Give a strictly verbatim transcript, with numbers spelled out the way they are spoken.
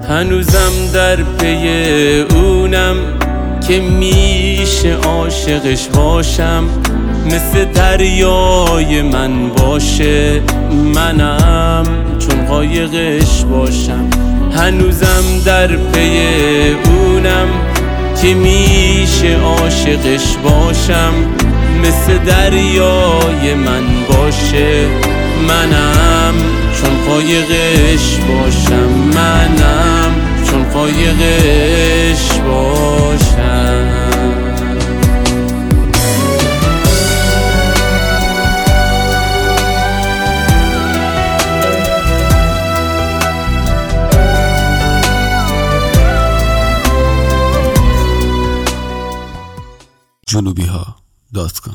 هنوزم در پی اونم که میشه عاشقش باشم، مثل دریای من باشه، منم چون قایقش باشم. هنوزم در پی اونم که میشه عاشقش باشم، مثل دریای من باشه، منم چون قایقش باشم، منم چون قایقش باشم. جنوبی ها دات کام